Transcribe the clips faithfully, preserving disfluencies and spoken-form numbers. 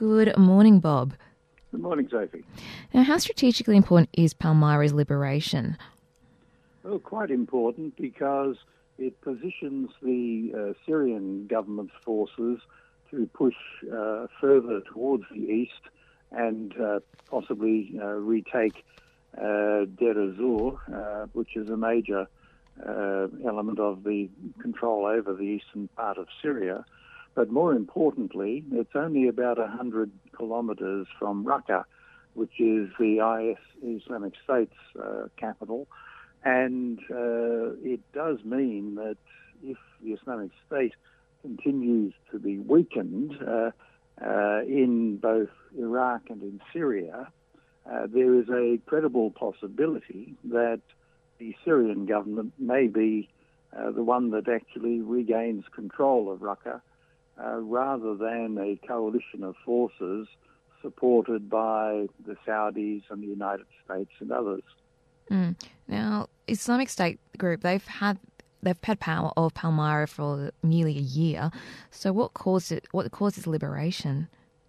Good morning, Bob. Good morning, Sophie. Now, how strategically important is Palmyra's liberation? Well, quite important because it positions the uh, Syrian government's forces to push uh, further towards the east and uh, possibly uh, retake uh, Deir ez-Zor, uh, which is a major uh, element of the control over the eastern part of Syria. But more importantly, it's only about one hundred kilometres from Raqqa, which is the I S Islamic State's uh, capital. And uh, it does mean that if the Islamic State continues to be weakened uh, uh, in both Iraq and in Syria, uh, there is a credible possibility that the Syrian government may be uh, the one that actually regains control of Raqqa, uh, rather than a coalition of forces supported by the Saudis and the United States and others. Mm. Now, Islamic State group, they've had they've had power of Palmyra for nearly a year. So, what caused it? What caused its liberation?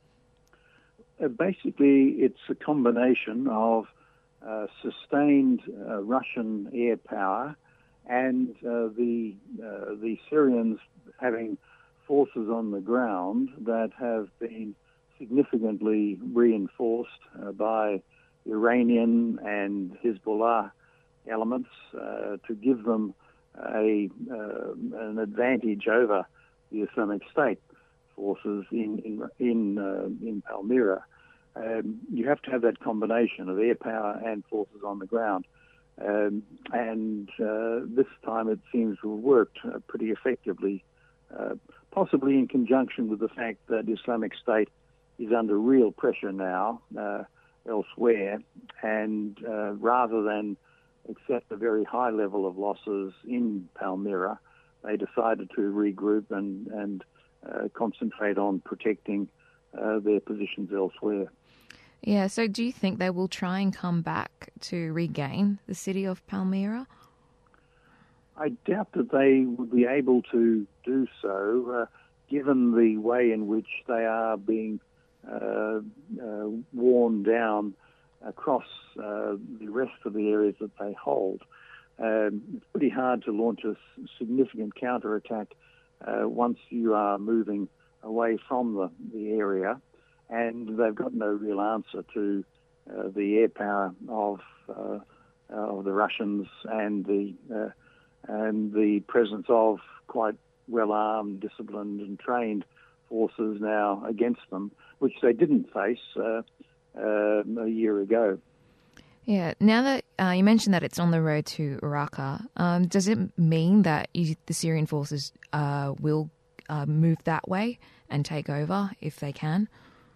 Uh, basically, it's a combination of uh, sustained uh, Russian air power and uh, the uh, the Syrians having forces on the ground that have been significantly reinforced uh, by Iranian and Hezbollah elements uh, to give them a uh, an advantage over the Islamic State forces in in in, uh, in Palmyra. Um, you have to have that combination of air power and forces on the ground, um, and uh, this time it seems to have worked uh, pretty effectively, uh, possibly in conjunction with the fact that Islamic State is under real pressure now uh, elsewhere, and uh, rather than accept a very high level of losses in Palmyra, they decided to regroup and, and uh, concentrate on protecting uh, their positions elsewhere. Yeah, so do you think they will try and come back to regain the city of Palmyra? I doubt that they would be able to do so, uh, given the way in which they are being uh, uh, worn down across uh, the rest of the areas that they hold. Um, it's pretty hard to launch a significant counterattack uh, once you are moving away from the, the area, and they've got no real answer to uh, the air power of uh, of the Russians and the uh, and the presence of quite well-armed, disciplined and trained forces now against them, which they didn't face uh, uh, a year ago. Yeah. Now that uh, you mentioned that it's on the road to Raqqa, um, does it mean that you, the Syrian forces uh, will uh, move that way and take over if they can?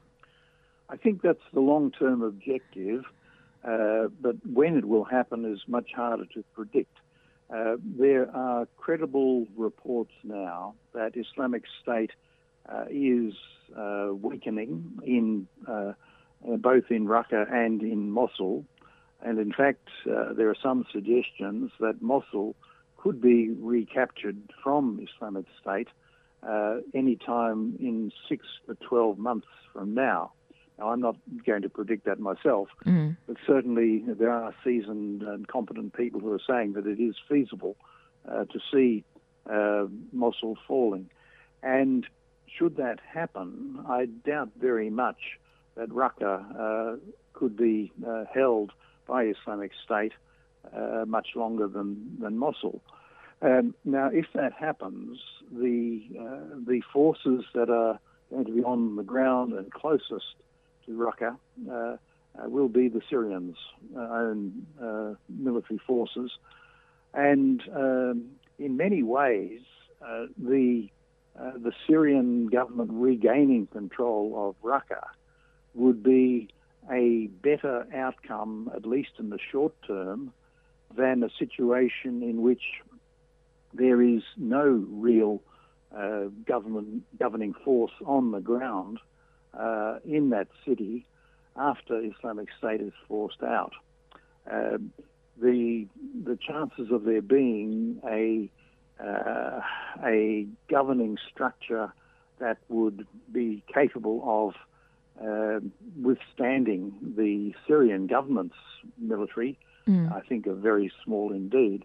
I think that's the long-term objective, uh, but when it will happen is much harder to predict. Uh, there are credible reports now that Islamic State uh, is uh, weakening in uh, both in Raqqa and in Mosul. And in fact, uh, there are some suggestions that Mosul could be recaptured from Islamic State uh, any time in six to twelve months from now. Now, I'm not going to predict that myself, mm. but certainly there are seasoned and competent people who are saying that it is feasible uh, to see uh, Mosul falling. And should that happen, I doubt very much that Raqqa uh, could be uh, held by Islamic State uh, much longer than, than Mosul. Um, now, if that happens, the uh, the forces that are going to be on the ground and closest to Raqqa uh, uh, will be the Syrians' uh, own uh, military forces. And um, in many ways, uh, the uh, the Syrian government regaining control of Raqqa would be a better outcome, at least in the short term, than a situation in which there is no real uh, government governing force on the ground uh, in that city after Islamic State is forced out. Uh, the the chances of there being a uh, a governing structure that would be capable of uh, withstanding the Syrian government's military, Mm. I think are very small indeed,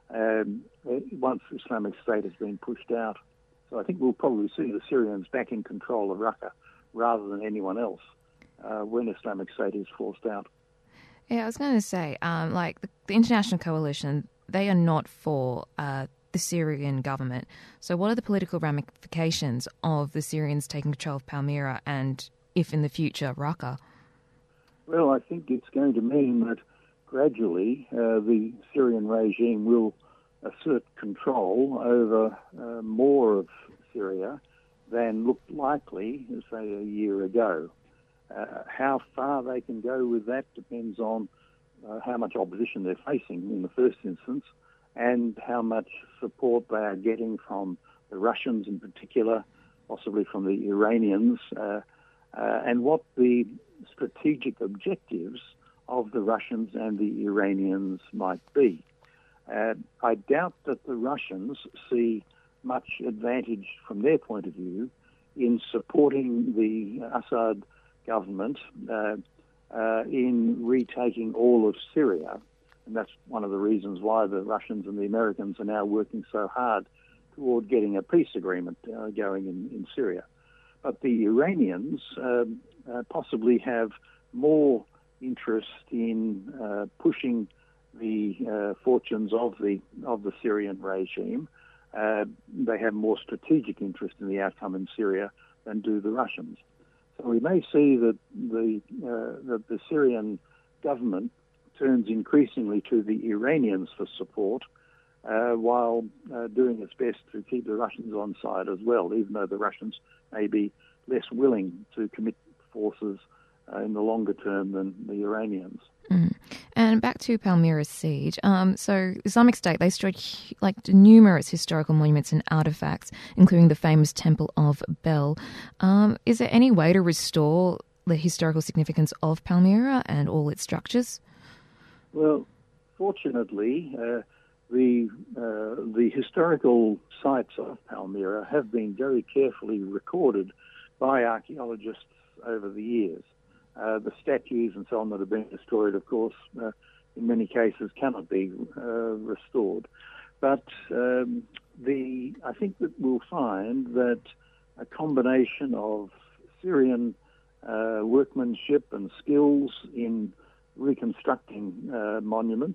um, once Islamic State has been pushed out. So I think we'll probably see the Syrians back in control of Raqqa rather than anyone else uh, when Islamic State is forced out. Yeah, I was going to say, um, like the, the international coalition, they are not for uh, the Syrian government. So what are the political ramifications of the Syrians taking control of Palmyra and, if in the future, Raqqa? Well, I think it's going to mean that gradually uh, the Syrian regime will assert control over uh, more of Syria than looked likely, say, a year ago. Uh, how far they can go with that depends on uh, how much opposition they're facing in the first instance and how much support they are getting from the Russians in particular, possibly from the Iranians, uh, uh, and what the strategic objectives of the Russians and the Iranians might be. Uh, I doubt that the Russians see much advantage from their point of view in supporting the Assad government uh, uh, in retaking all of Syria. And that's one of the reasons why the Russians and the Americans are now working so hard toward getting a peace agreement uh, going in, in Syria. But the Iranians um, uh, possibly have more interest in uh, pushing the uh, fortunes of the of the Syrian regime. Uh, they have more strategic interest in the outcome in Syria than do the Russians. So we may see that the uh, that the Syrian government turns increasingly to the Iranians for support, uh, while uh, doing its best to keep the Russians on side as well, even though the Russians may be less willing to commit forces uh, in the longer term than the Iranians. Mm. And back to Palmyra's siege. Um, so Islamic State, they destroyed like numerous historical monuments and artifacts, including the famous Temple of Bel. Um, is there any way to restore the historical significance of Palmyra and all its structures? Well, fortunately, uh, the uh, the historical sites of Palmyra have been very carefully recorded by archaeologists over the years. Uh, the statues and so on that have been destroyed, of course, uh, in many cases cannot be uh, restored. But um, the I think that we'll find that a combination of Syrian uh, workmanship and skills in reconstructing uh, monuments,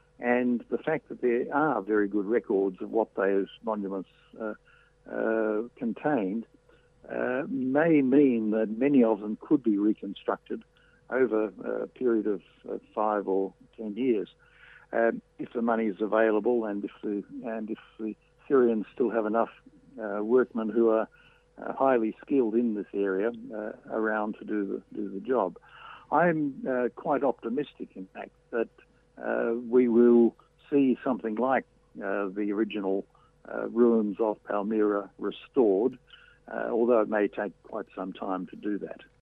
and the fact that there are very good records of what those monuments uh, uh, contained, uh, may mean that many of them could be reconstructed over a period of uh, five or ten years, um, if the money is available and if the and if the Syrians still have enough uh, workmen who are uh, highly skilled in this area uh, around to do the do the job. I'm uh, quite optimistic, in fact, that uh, we will see something like uh, the original uh, ruins of Palmyra restored, uh, although it may take quite some time to do that.